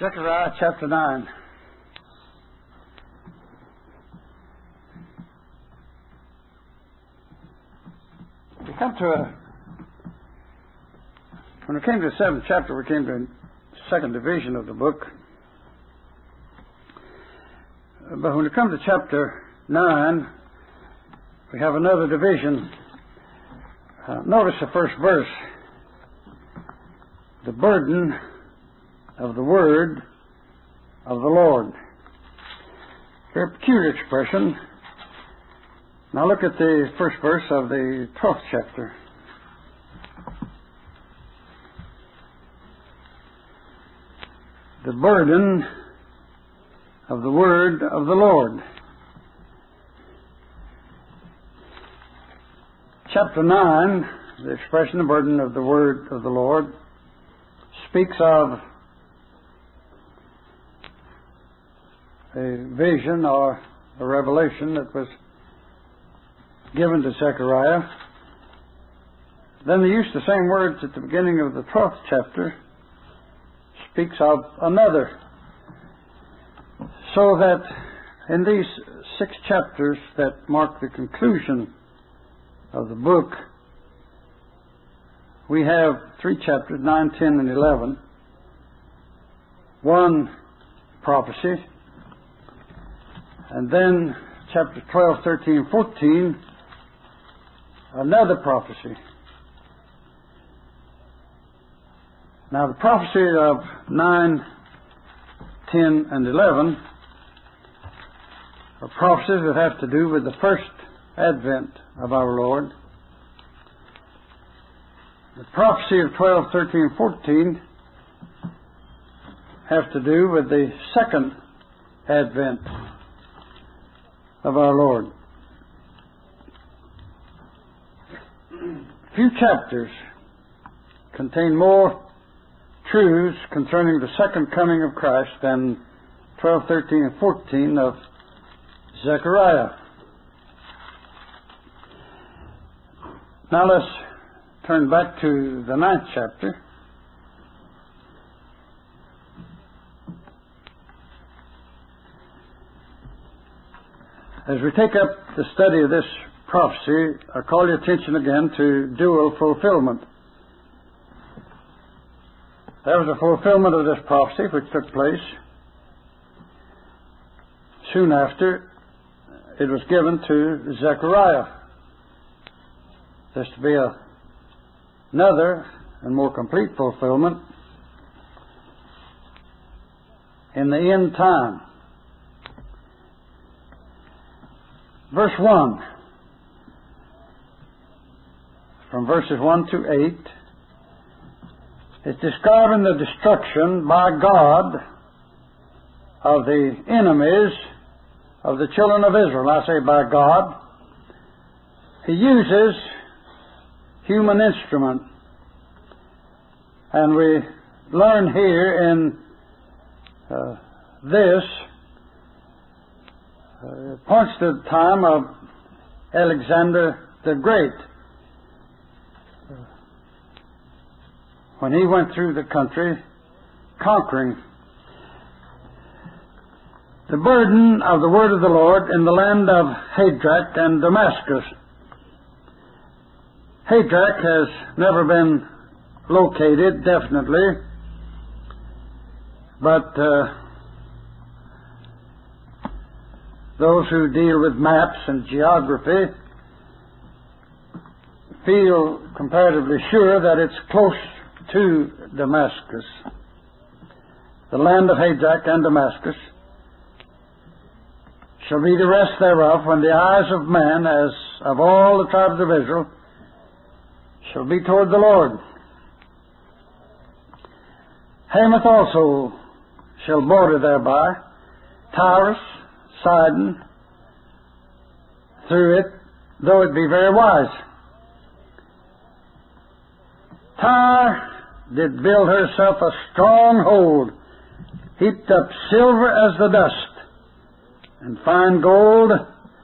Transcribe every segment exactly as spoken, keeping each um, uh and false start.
Zechariah chapter nine. We come to a, when we came to the seventh chapter, we came to the second division of the book. But when we come to chapter nine, we have another division. Uh, notice the first verse. The burden of the word of the Lord. Very peculiar expression. Now look at the first verse of the twelfth chapter. The burden of the word of the Lord. Chapter nine, the expression, the burden of the word of the Lord, speaks of a vision or a revelation that was given to Zechariah. Then they use the same words at the beginning of the twelfth chapter, speaks of another. So that in these six chapters that mark the conclusion of the book, we have three chapters, nine, ten, and eleven. One prophecy. And then chapter twelve, thirteen, fourteen, another prophecy. Now the prophecy of nine, ten, and eleven are prophecies that have to do with the first advent of our Lord. The prophecy of twelve, thirteen, fourteen have to do with the second advent of our Lord. Few chapters contain more truths concerning the second coming of Christ than twelve, thirteen, and fourteen of Zechariah. Now let's turn back to the ninth chapter. As we take up the study of this prophecy, I call your attention again to dual fulfillment. There was a fulfillment of this prophecy which took place soon after it was given to Zechariah. There's to be a, another and more complete fulfillment in the end time. Verse one, from verses one to eight, is describing the destruction by God of the enemies of the children of Israel. I say by God. He uses human instrument. And we learn here in uh, this, uh, it points to the time of Alexander the Great, uh, when he went through the country conquering. The burden of the word of the Lord in the land of Hadrach and Damascus. Hadrach has never been located definitely, but uh, those who deal with maps and geography feel comparatively sure that it's close to Damascus. The land of Hadrach and Damascus shall be the rest thereof when the eyes of man, as of all the tribes of Israel, shall be toward the Lord. Hamath also shall border thereby, Tyrus, Sidon, through it, though it be very wise. Tyre did build herself a stronghold, heaped up silver as the dust, and fine gold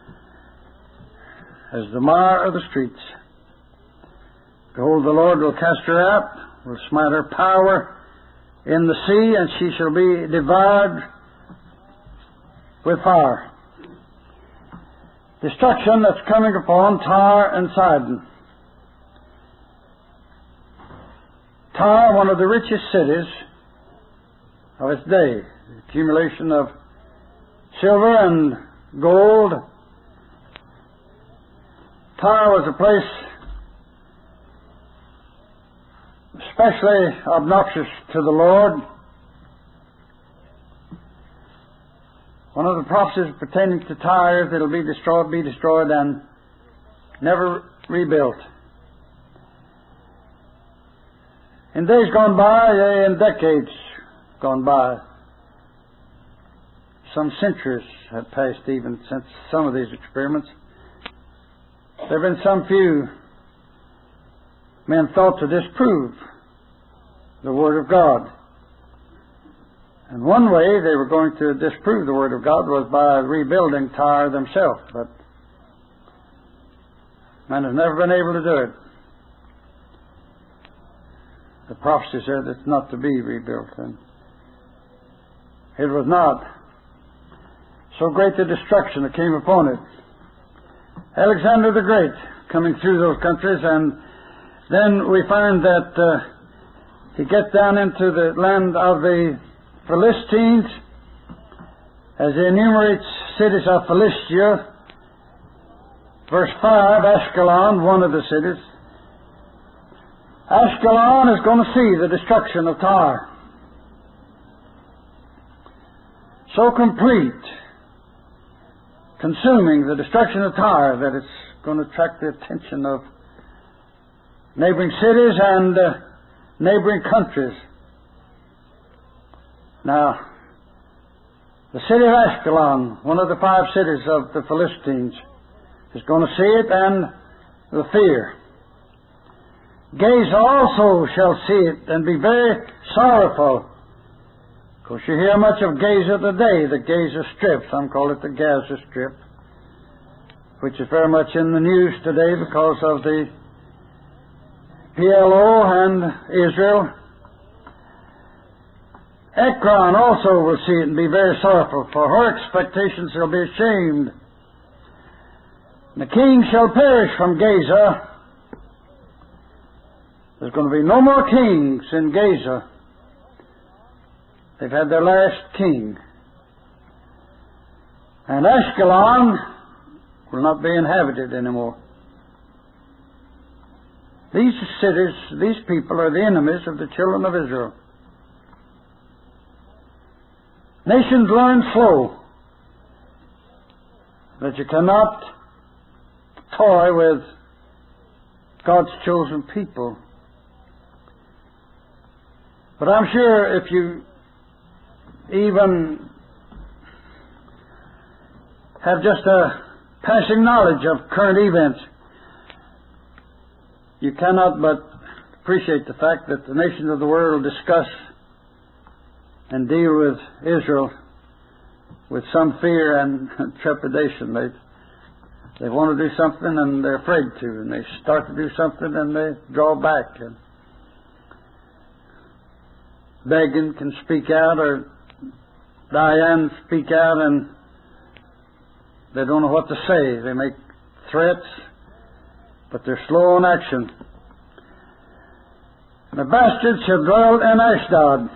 as the mire of the streets. Behold, the Lord will cast her out, will smite her power in the sea, and she shall be devoured with fire. Destruction that's coming upon Tyre and Sidon. Tyre, one of the richest cities of its day. The accumulation of silver and gold. Tyre was a place especially obnoxious to the Lord. One of the prophecies pertaining to Tyre is that it will be destroyed, be destroyed, and never rebuilt. In days gone by, yea, in decades gone by, some centuries have passed even since some of these experiments. There have been some few men thought to disprove the Word of God. And one way they were going to disprove the Word of God was by rebuilding Tyre themselves, but man has never been able to do it. The prophecy said it's not to be rebuilt, and it was not. So great the destruction that came upon it. Alexander the Great coming through those countries, and then we find that uh, he gets down into the land of the Philistines, as he enumerates cities of Philistia. Verse five, Ashkelon, one of the cities. Ashkelon is going to see the destruction of Tyre. So complete, consuming the destruction of Tyre, that it's going to attract the attention of neighboring cities and uh, neighboring countries. Now, the city of Ashkelon, one of the five cities of the Philistines, is going to see it and the fear. Gaza also shall see it and be very sorrowful. Of course, you hear much of Gaza today, the Gaza Strip. Some call it the Gaza Strip, which is very much in the news today because of the P L O and Israel. Ekron also will see it and be very sorrowful, for her expectations shall be ashamed. The king shall perish from Gaza. There's going to be no more kings in Gaza. They've had their last king. And Ashkelon will not be inhabited anymore. These cities, these people are the enemies of the children of Israel. Nations learn slow that you cannot toy with God's chosen people. But I'm sure if you even have just a passing knowledge of current events, you cannot but appreciate the fact that the nations of the world discuss and deal with Israel with some fear and trepidation. They they want to do something and they're afraid to, and they start to do something and they draw back. And Begin can speak out, or Diane speak out, and they don't know what to say. They make threats, but they're slow in action. The bastards shall dwell in Ashdod.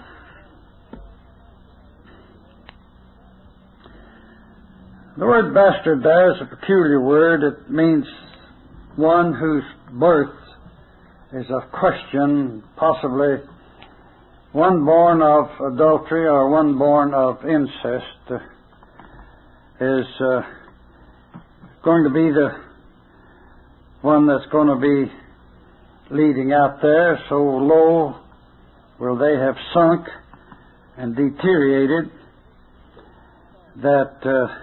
The word bastard there is a peculiar word. It means one whose birth is of question, possibly one born of adultery or one born of incest, uh, is uh, going to be the one that's going to be leading out there. So low will they have sunk and deteriorated that uh,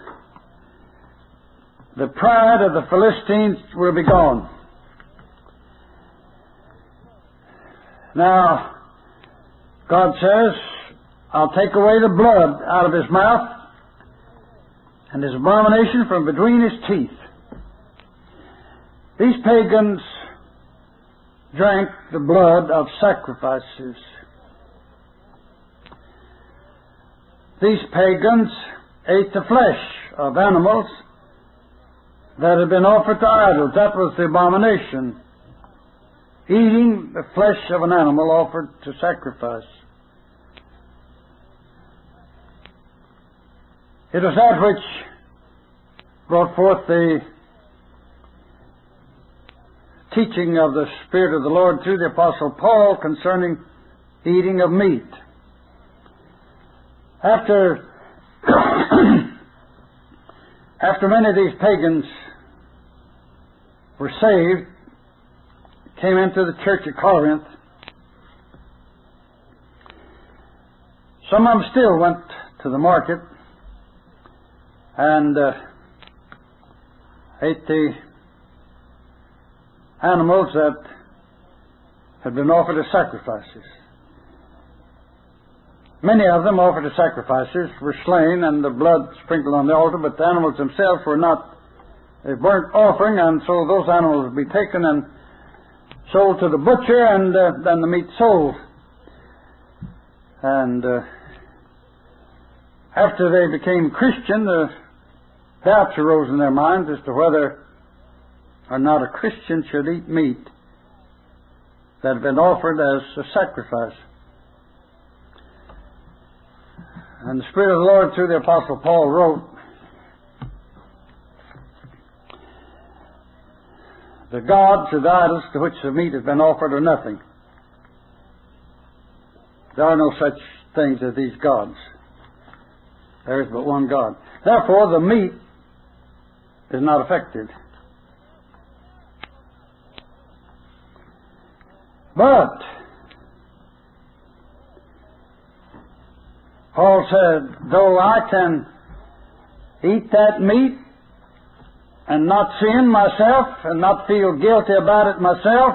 the pride of the Philistines will be gone. Now, God says, I'll take away the blood out of his mouth and his abomination from between his teeth. These pagans drank the blood of sacrifices. these pagans ate the flesh of animals that had been offered to idols. That was the abomination. Eating the flesh of an animal offered to sacrifice. It was that which brought forth the teaching of the Spirit of the Lord through the Apostle Paul concerning eating of meat. After after many of these pagans were saved, came into the church at Corinth, some of them still went to the market and uh, ate the animals that had been offered as sacrifices. Many of them offered as sacrifices were slain and the blood sprinkled on the altar, but the animals themselves were not a burnt offering, and so those animals would be taken and sold to the butcher, and uh, then the meat sold. And uh, after they became Christian, the doubts arose in their minds as to whether or not a Christian should eat meat that had been offered as a sacrifice. And the Spirit of the Lord through the Apostle Paul wrote, "The gods or the idols to which the meat has been offered are nothing. There are no such things as these gods. There is but one God. Therefore the meat is not affected." But Paul said, though I can eat that meat and not sin myself and not feel guilty about it myself,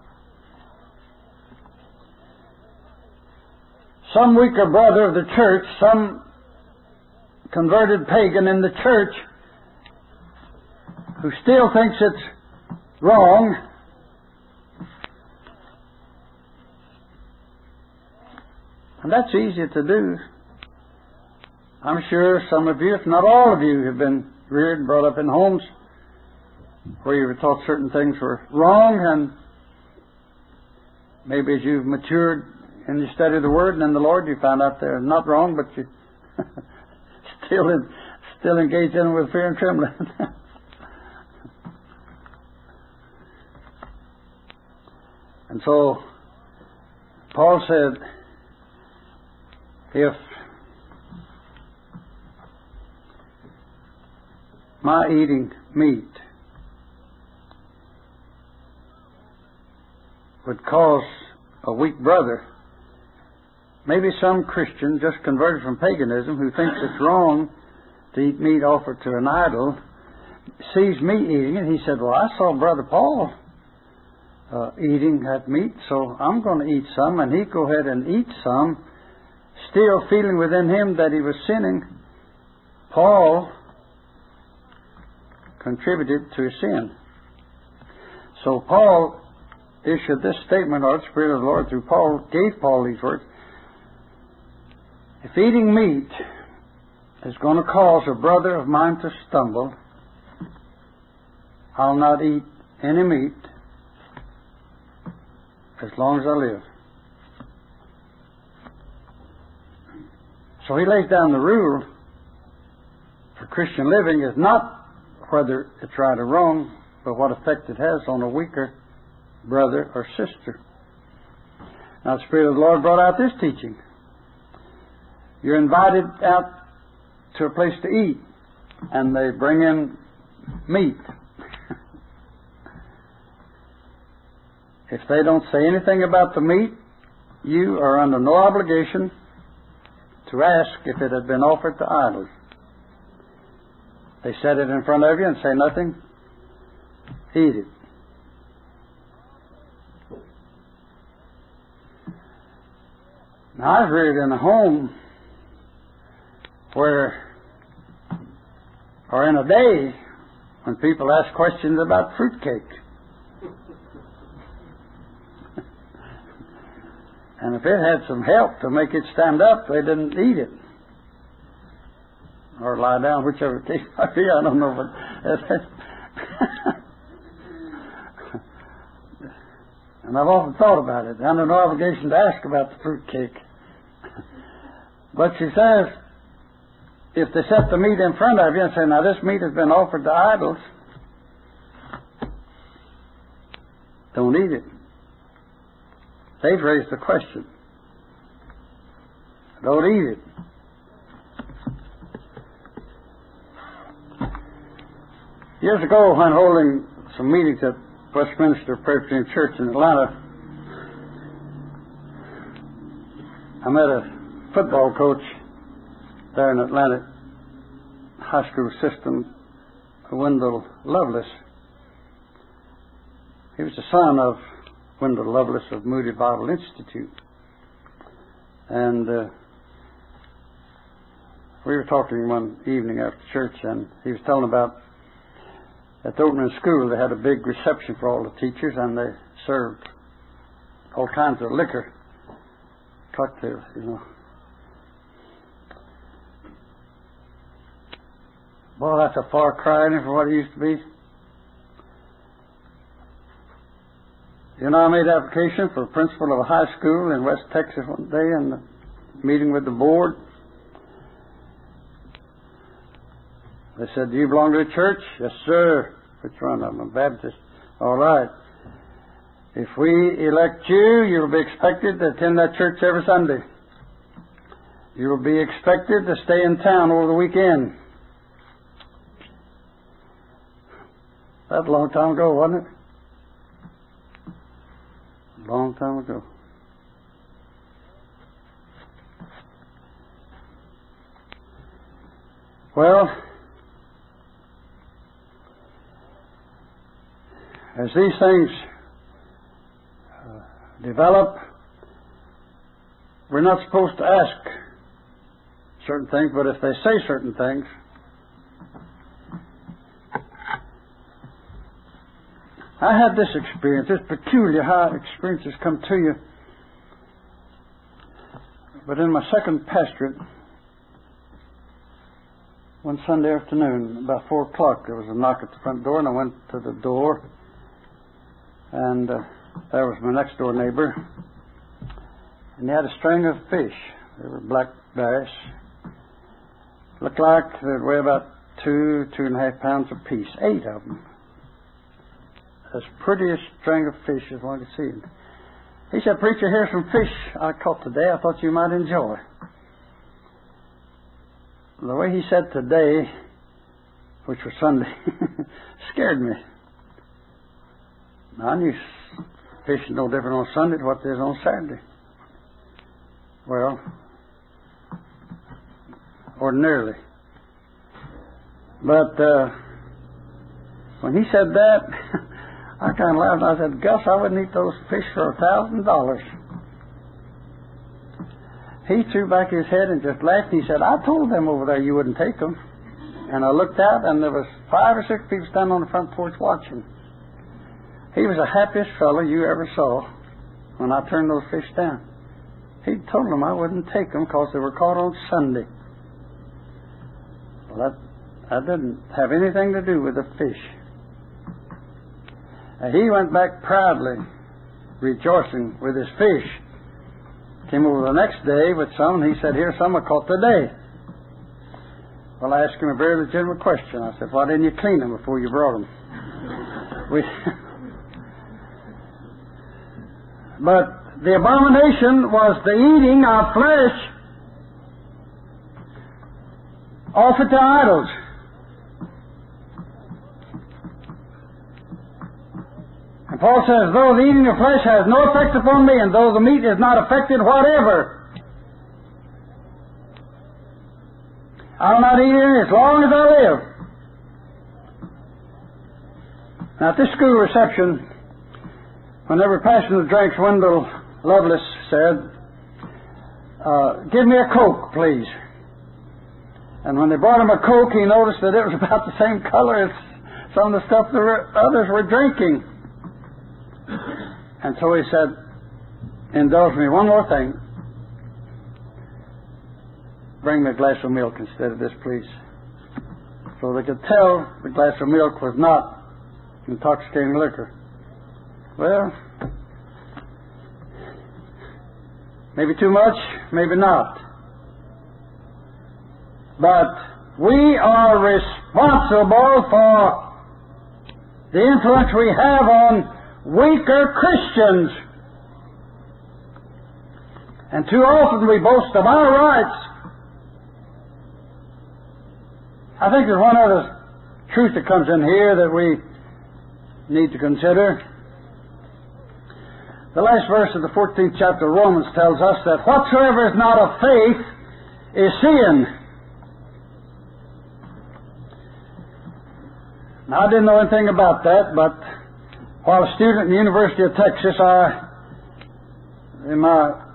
some weaker brother of the church, some converted pagan in the church who still thinks it's wrong, and that's easy to do. I'm sure some of you, if not all of you, have been reared and brought up in homes where you were taught certain things were wrong, and maybe as you've matured in the study of the Word and in the Lord, you found out they're not wrong, but you still in, still engaged in them with fear and trembling. And so Paul said, if my eating meat would cause a weak brother, maybe some Christian just converted from paganism who thinks it's wrong to eat meat offered to an idol, sees me eating it, he said, well, I saw Brother Paul uh, eating that meat, so I'm going to eat some, and he'd go ahead and eat some, still feeling within him that he was sinning. Paul contributed to his sin. So Paul issued this statement, or the Spirit of the Lord through Paul gave Paul these words: if eating meat is going to cause a brother of mine to stumble, I'll not eat any meat as long as I live. So he lays down the rule for Christian living is not whether it's right or wrong, but what effect it has on a weaker brother or sister. Now the Spirit of the Lord brought out this teaching. You're invited out to a place to eat, and they bring in meat. If they don't say anything about the meat, you are under no obligation to ask if it had been offered to idols. They set it in front of you and say nothing, eat it. Now, I was reared in a home where, or in a day, when people ask questions about fruitcake. And if it had some help to make it stand up, they didn't eat it. or lie down, whichever case might be. I don't know, but and I've often thought about it. Under no obligation to ask about the fruitcake. But she says, if they set the meat in front of you and say, now this meat has been offered to idols, don't eat it. They've raised the question. Don't eat it. Years ago, when holding some meetings at Westminster Presbyterian Church in Atlanta, I met a football coach there in Atlanta high school system, Wendell Lovelace. He was the son of Wendell Lovelace of Moody Bible Institute. And uh, we were talking one evening after church, and he was telling about at the opening school they had a big reception for all the teachers, and they served all kinds of liquor, cocktails, you know. Boy, that's a far cry from what it used to be. You know, I made application for principal of a high school in West Texas one day, and the meeting with the board. They said, do you belong to a church? Yes, sir. Which one? I'm a Baptist. All right. If we elect you, you'll be expected to attend that church every Sunday. You will be expected to stay in town over the weekend. That's a long time ago, wasn't it? A long time ago. Well, as these things uh, develop, we're not supposed to ask certain things, but if they say certain things, I had this experience. It's peculiar how experiences come to you. But in my second pastorate, one Sunday afternoon, about four o'clock, there was a knock at the front door, and I went to the door, and uh, there was my next door neighbor, and he had a string of fish. They were black bass. Looked like they'd weigh about two, two and a half pounds apiece. Eight of them. As pretty a string of fish as one could see. He said, preacher, here's some fish I caught today. I thought you might enjoy. The way he said today, which was Sunday, scared me. Now, I knew fishing no different on Sunday than what it is on Saturday. Well, ordinarily. But uh, when he said that, I kind of laughed. I said, Gus, I wouldn't eat those fish for a thousand dollars. He threw back his head and just laughed. He said, I told them over there you wouldn't take them. And I looked out, and there was five or six people standing on the front porch watching. He was the happiest fellow you ever saw when I turned those fish down. He told them I wouldn't take them because they were caught on Sunday. Well, that, that didn't have anything to do with the fish. And he went back proudly, rejoicing with his fish. Came over the next day with some, and he said, here's some I caught today. Well, I asked him a very legitimate question. I said, why didn't you clean them before you brought them? we, but the abomination was the eating of flesh offered to idols. And Paul says, though the eating of flesh has no effect upon me, and though the meat is not affected whatever, I'll not eat it as long as I live. Now, at this school reception, whenever passing the drinks, Wendell Lovelace said, uh, give me a Coke, please. And when they brought him a Coke, he noticed that it was about the same color as some of the stuff the others were drinking. And so he said, indulge me one more thing. Bring me a glass of milk instead of this, please. so they could tell the glass of milk was not intoxicating liquor. Well, maybe too much, maybe not. But we are responsible for the influence we have on weaker Christians. And too often we boast of our rights. I think there's one other truth that comes in here that we need to consider. The last verse of the fourteenth chapter of Romans tells us that whatsoever is not of faith is sin. Now, I didn't know anything about that, but while a student in the University of Texas, I, in my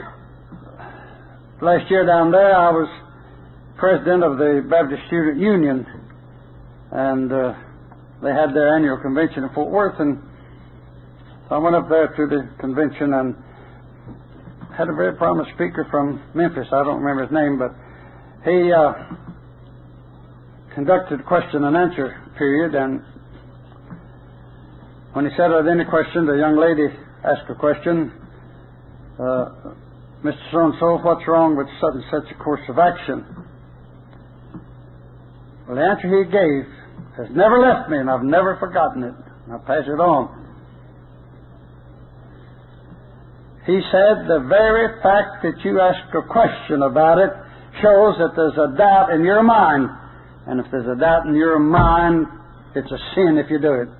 last year down there, I was president of the Baptist Student Union, and uh, they had their annual convention in Fort Worth, and so I went up there to the convention and had a very prominent speaker from Memphis. I don't remember his name, but he uh, conducted a question and answer period, and when he said, "Are there any questions?" a young lady asked a question. Uh, Mister So-and-so, what's wrong with such and such a course of action? Well, the answer he gave has never left me, and I've never forgotten it. I'll pass it on. He said, the very fact that you ask a question about it shows that there's a doubt in your mind. And if there's a doubt in your mind, it's a sin if you do it.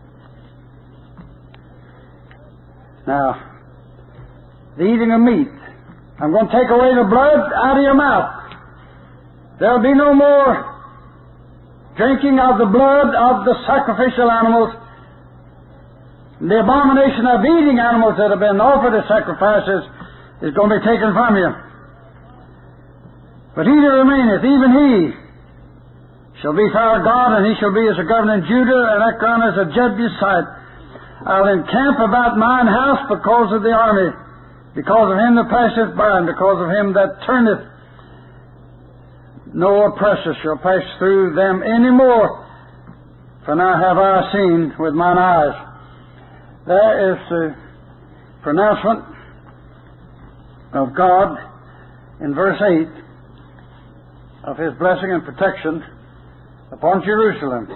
Now, the eating of meat. I'm going to take away the blood out of your mouth. There'll be no more drinking of the blood of the sacrificial animals. The abomination of eating animals that have been offered as sacrifices is going to be taken from you. But he that remaineth, even he, shall be for our God, and he shall be as a governor in Judah, and Ekron as a Jebusite. I'll encamp about mine house because of the army, because of him that passeth by, and because of him that turneth. No oppressor shall pass through them any more, for now have I seen with mine eyes. There is the pronouncement of God in verse eight of His blessing and protection upon Jerusalem.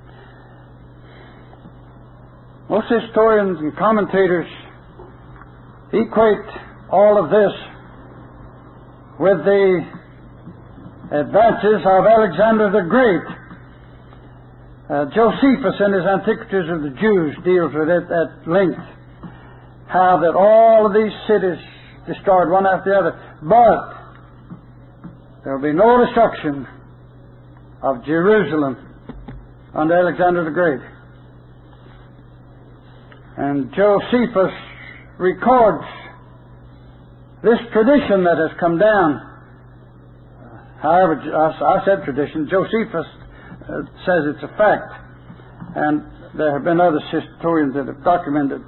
Most historians and commentators equate all of this with the advances of Alexander the Great. Uh, Josephus, in his Antiquities of the Jews, deals with it at length. How that all of these cities destroyed one after the other. But there will be no destruction of Jerusalem under Alexander the Great. And Josephus records this tradition that has come down. However, I said tradition. Josephus uh, says it's a fact. And there have been other historians that have documented.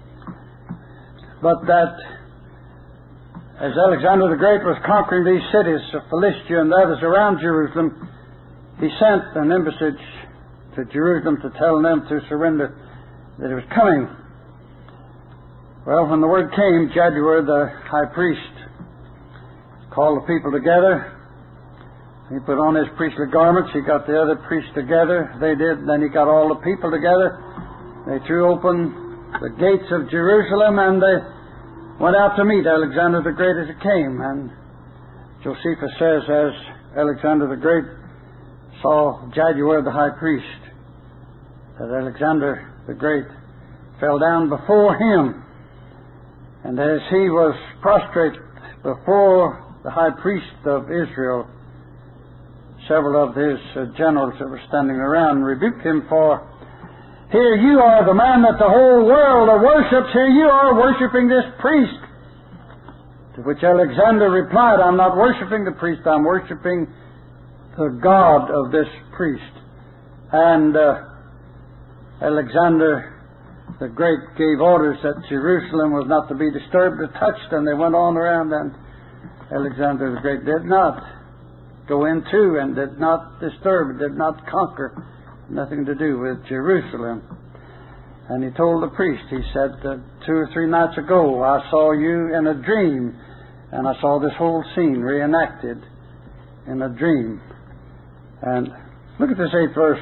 But that as Alexander the Great was conquering these cities of Philistia and others around Jerusalem, he sent an embassage to Jerusalem to tell them to surrender, that he was coming. Well, when the word came, Jaddua, the high priest, called the people together. He put on his priestly garments. He got the other priests together. They did. Then he got all the people together. They threw open the gates of Jerusalem, and they went out to meet Alexander the Great as he came. And Josephus says, as Alexander the Great saw Jaddua the high priest, that Alexander the Great fell down before him. And as he was prostrate before the high priest of Israel, several of his uh, generals that were standing around rebuked him for, here you are the man that the whole world worships, here you are worshiping this priest. To which Alexander replied, I'm not worshiping the priest, I'm worshiping the God of this priest. And uh, Alexander the Great gave orders that Jerusalem was not to be disturbed or touched, and they went on around, and Alexander the Great did not go into and did not disturb, did not conquer, nothing to do with Jerusalem. And he told the priest, he said, uh, two or three nights ago I saw you in a dream, and I saw this whole scene reenacted in a dream. And look at this eighth verse.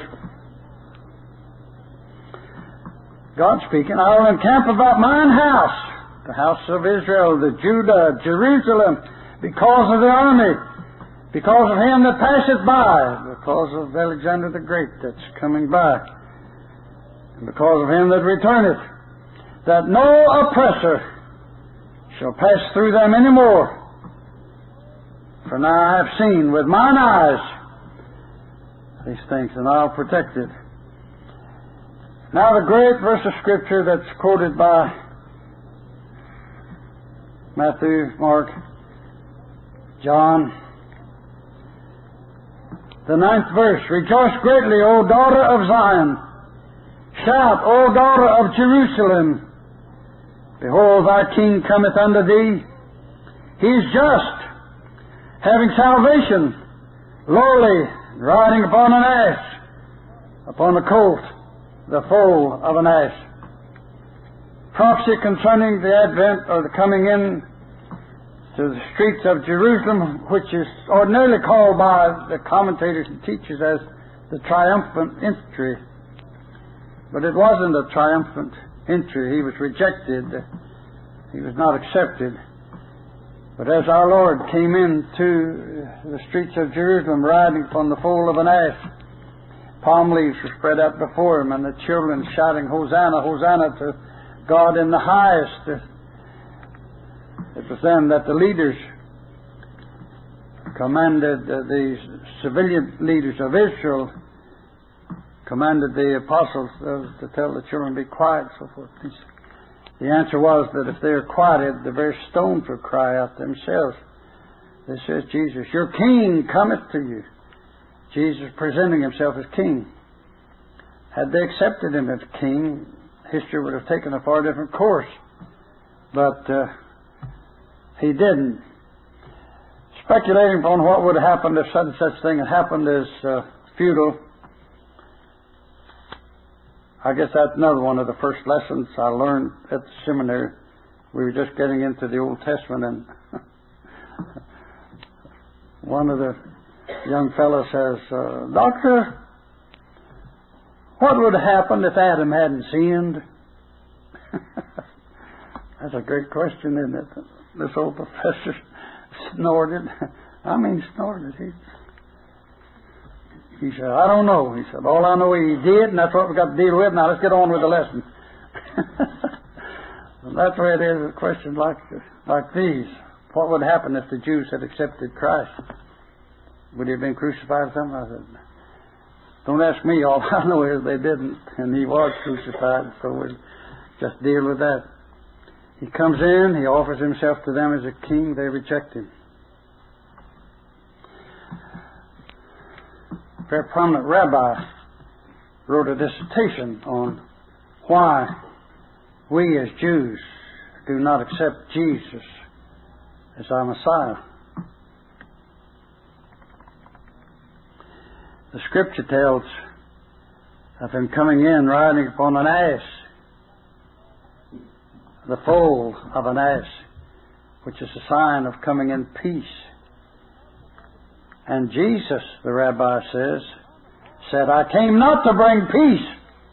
God speaking, I will encamp about mine house, the house of Israel, the Judah, Jerusalem, because of the army, because of him that passeth by, because of Alexander the Great that's coming by, and because of him that returneth, that no oppressor shall pass through them any more. For now I have seen with mine eyes these things, and I'll protect it. Now the great verse of Scripture that's quoted by Matthew, Mark, John, the ninth verse, rejoice greatly, O daughter of Zion. Shout, O daughter of Jerusalem. Behold, thy king cometh unto thee. He is just, having salvation, lowly, riding upon an ass, upon a colt, the foal of an ass. Prophecy concerning the advent or the coming in to the streets of Jerusalem, which is ordinarily called by the commentators and teachers as the triumphant entry. But it wasn't a triumphant entry. He was rejected. He was not accepted. But as our Lord came into the streets of Jerusalem riding upon the foal of an ass, palm leaves were spread out before him, and the children shouting, Hosanna, Hosanna to God in the highest. It was then that the leaders commanded, uh, the civilian leaders of Israel commanded the apostles uh, to tell the children to be quiet and so forth. The answer was that if they are quieted, the very stones would cry out themselves. This says Jesus, your king cometh to you. Jesus presenting himself as king. Had they accepted him as king, history would have taken a far different course. But uh, he didn't. Speculating upon what would have happened if such and such thing had happened is uh, futile. I guess that's another one of the first lessons I learned at the seminary. We were just getting into the Old Testament, and one of the young fellows says, uh, Doctor, what would have happened if Adam hadn't sinned? That's a great question, isn't it? This old professor snorted. I mean, snorted. He, he said, I don't know. He said, all I know he did, and that's what we've got to deal with. Now let's get on with the lesson. That's the way it is with questions like, like these. What would happen if the Jews had accepted Christ? Would he have been crucified or something? I said, don't ask me. All I know is they didn't, and he was crucified, so we'll just deal with that. He comes in, he offers himself to them as a king, they reject him. A very prominent rabbi wrote a dissertation on why we as Jews do not accept Jesus as our Messiah. The Scripture tells of him coming in riding upon an ass, the foal of an ass, which is a sign of coming in peace. And Jesus, the rabbi says, said, I came not to bring peace.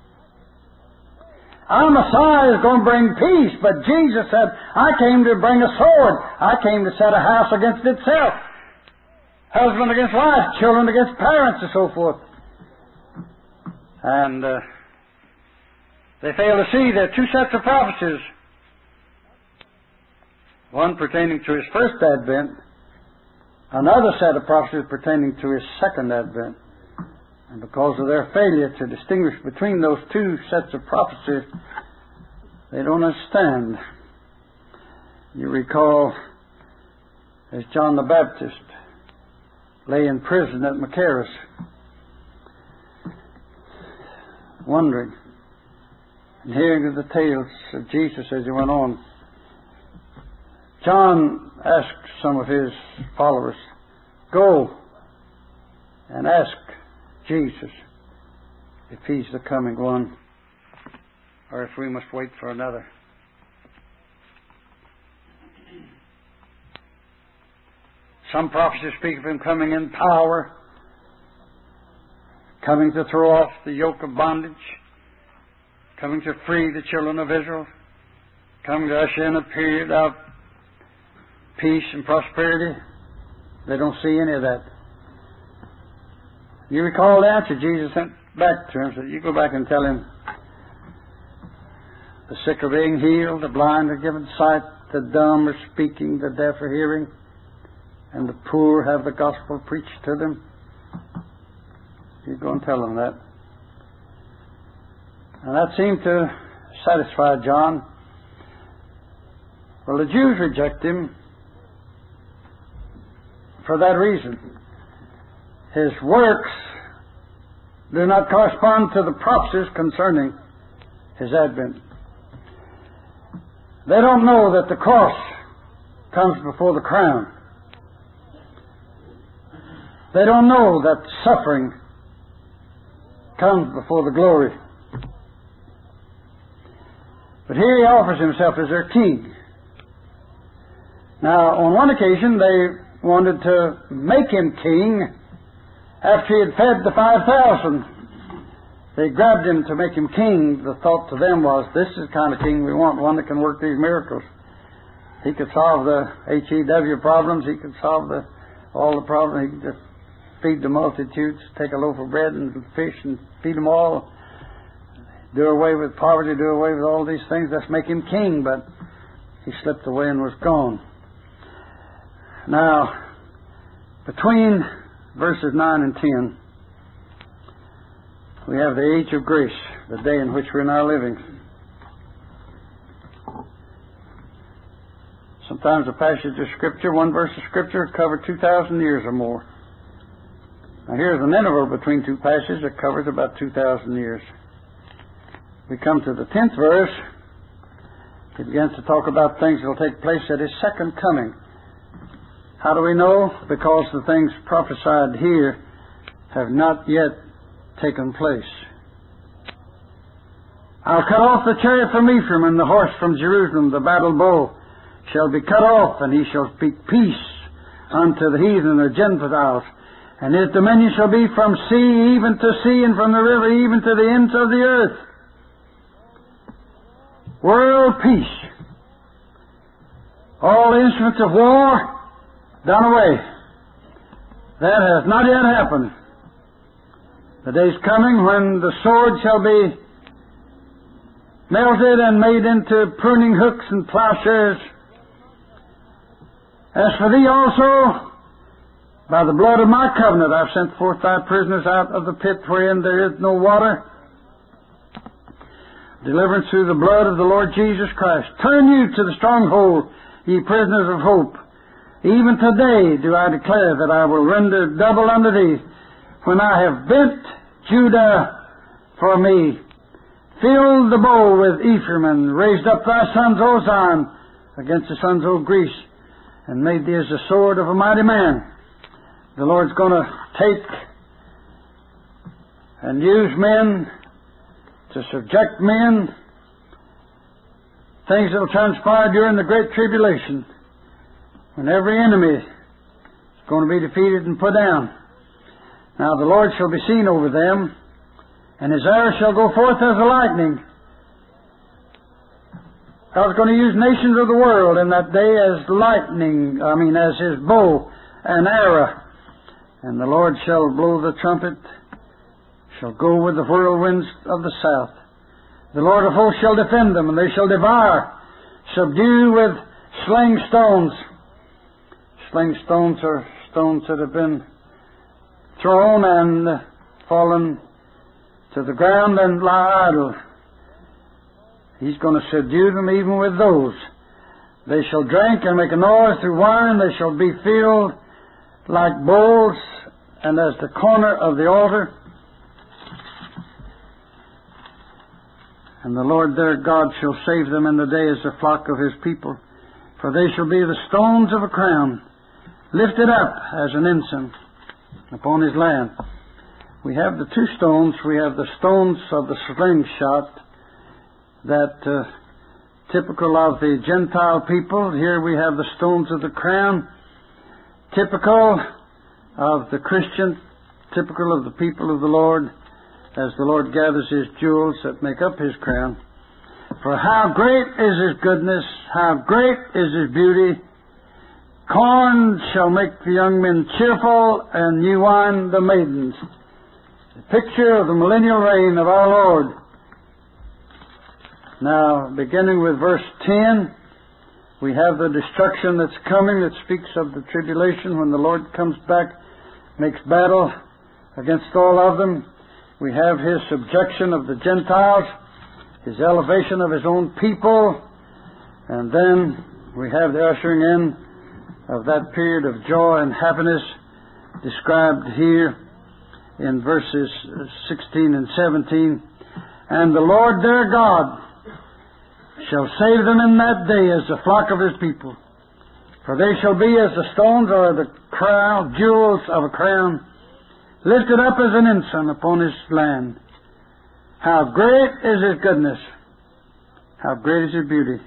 Our Messiah is going to bring peace, but Jesus said, I came to bring a sword. I came to set a house against itself. Husband against wife, children against parents, and so forth. And uh, they fail to see there are two sets of prophecies. One pertaining to his first advent, another set of prophecies pertaining to his second advent. And because of their failure to distinguish between those two sets of prophecies, they don't understand. You recall, as John the Baptist lay in prison at Machaerus, wondering and hearing of the tales of Jesus as he went on. John asked some of his followers, go and ask Jesus if He's the coming one, or if we must wait for another. Some prophecies speak of Him coming in power, coming to throw off the yoke of bondage, coming to free the children of Israel, coming to usher in a period of peace and prosperity. They don't see any of that. You recall the answer Jesus sent back to him. Said, you go back and tell him the sick are being healed, the blind are given sight, the dumb are speaking, the deaf are hearing, and the poor have the gospel preached to them. You go and tell them that. And that seemed to satisfy John. Well, the Jews reject Him for that reason. His works do not correspond to the prophecies concerning His advent. They don't know that the cross comes before the crown. They don't know that suffering comes before the glory. But here He offers Himself as their King. Now, on one occasion, they wanted to make Him king after He had fed the five thousand. They grabbed Him to make Him king. The thought to them was, this is the kind of king we want, one that can work these miracles. He could solve the H E W problems. He could solve the, all the problems. He could just feed the multitudes, take a loaf of bread and fish and feed them all. Do away with poverty, do away with all these things. Let's make Him king. But He slipped away and was gone. Now, between verses nine and ten, we have the age of grace, the day in which we're now living. Sometimes a passage of Scripture, one verse of Scripture, covers two thousand years or more. Now here's an interval between two passages that covers about two thousand years. We come to the tenth verse. It begins to talk about things that will take place at His second coming. How do we know? Because the things prophesied here have not yet taken place. I'll cut off the chariot from Ephraim and the horse from Jerusalem. The battle bow shall be cut off, and He shall speak peace unto the heathen or Gentiles. And His dominion shall be from sea even to sea, and from the river even to the ends of the earth. World peace. All the instruments of war done away. That has not yet happened. The day's coming when the sword shall be melted and made into pruning hooks and plowshares. As for thee also, by the blood of my covenant I've sent forth thy prisoners out of the pit wherein there is no water. Deliverance through the blood of the Lord Jesus Christ. Turn you to the stronghold, ye prisoners of hope. Even today do I declare that I will render double unto thee when I have bent Judah for me, filled the bow with Ephraim, and raised up thy sons, O Zion, against the sons of Greece, and made thee as the sword of a mighty man. The Lord's going to take and use men to subject men, things that will transpire during the Great Tribulation, when every enemy is going to be defeated and put down. Now the Lord shall be seen over them, and His arrow shall go forth as a lightning. God's going to use nations of the world in that day as lightning, I mean as His bow and arrow. And the Lord shall blow the trumpet, shall go with the whirlwinds of the south. The Lord of hosts shall defend them, and they shall devour, subdue with sling stones. Sling stones are stones that have been thrown and fallen to the ground and lie idle. He's going to subdue them even with those. They shall drink and make a noise through wine. They shall be filled like bowls and as the corner of the altar. And the Lord their God shall save them in the day as the flock of His people. For they shall be the stones of a crown, lifted up as an ensign upon His land. We have the two stones. We have the stones of the slingshot that uh, typical of the Gentile people. Here we have the stones of the crown, typical of the Christian, typical of the people of the Lord, as the Lord gathers His jewels that make up His crown. For how great is His goodness, how great is His beauty. Corn shall make the young men cheerful, and new wine the maidens. The picture of the millennial reign of our Lord. Now, beginning with verse ten, we have the destruction that's coming that speaks of the tribulation when the Lord comes back, makes battle against all of them. We have His subjection of the Gentiles, His elevation of His own people, and then we have the ushering in of that period of joy and happiness described here in verses sixteen and seventeen. And the Lord their God shall save them in that day as the flock of His people. For they shall be as the stones or the crown, jewels of a crown, lifted up as an ensign upon His land. How great is His goodness! How great is His beauty!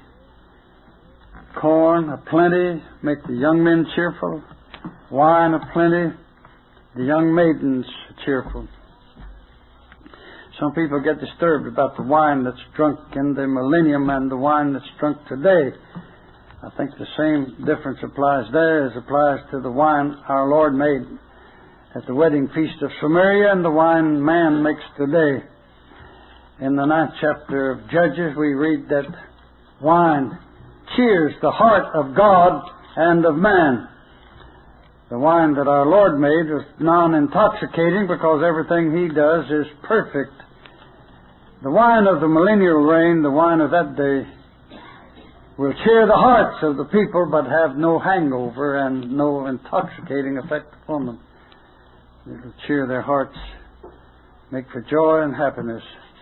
Corn aplenty, make the young men cheerful. Wine aplenty, the young maidens cheerful. Some people get disturbed about the wine that's drunk in the millennium and the wine that's drunk today. I think the same difference applies there as applies to the wine our Lord made at the wedding feast of Samaria and the wine man makes today. In the ninth chapter of Judges, we read that wine cheers the heart of God and of man. The wine that our Lord made was non-intoxicating because everything He does is perfect. The wine of the millennial reign, the wine of that day, will cheer the hearts of the people but have no hangover and no intoxicating effect upon them. It will cheer their hearts, make for joy and happiness.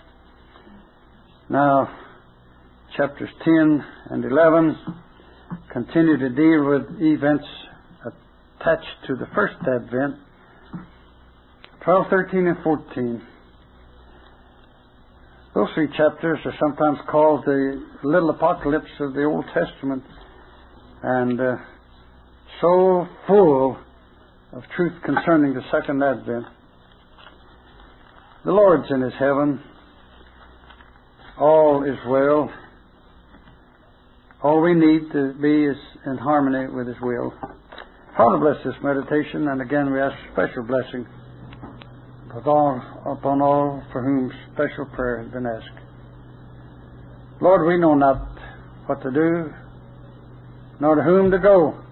Now, chapters ten and eleven continue to deal with events attached to the first advent. twelve, thirteen, and fourteen. Those three chapters are sometimes called the little apocalypse of the Old Testament, and uh, so full of truth concerning the second advent. The Lord's in His heaven. All is well. All we need to be is in harmony with His will. Father, bless this meditation, and again we ask special blessing upon all for whom special prayer has been asked. Lord, we know not what to do, nor to whom to go.